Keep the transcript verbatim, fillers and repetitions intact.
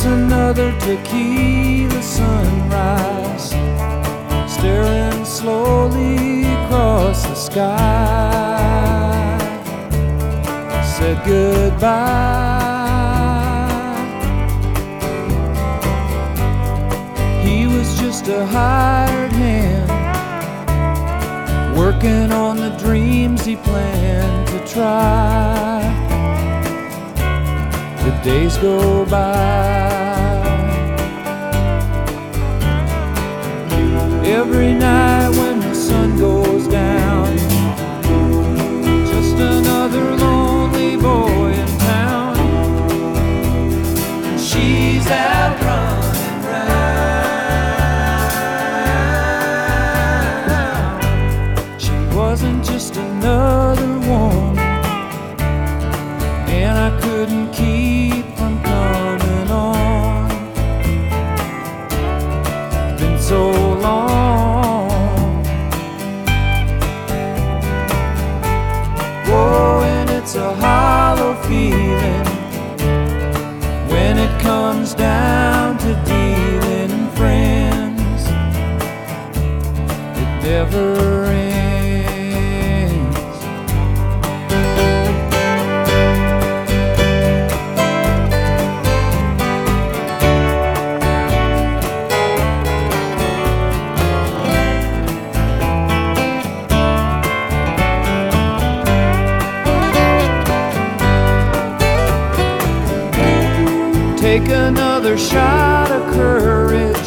It's another tequila sunrise, staring slowly across the sky. Said goodbye. He was just a hired hand, working on the dreams he planned to try. The days go by. Every night when the sun goes down, just another lonely boy in town. And she's out running round. She wasn't just another woman, and I couldn't keep from coming on. It's been so long. Whoa, and it's a hollow feeling when it comes down to dealing friends. It never ends. Take another shot of courage,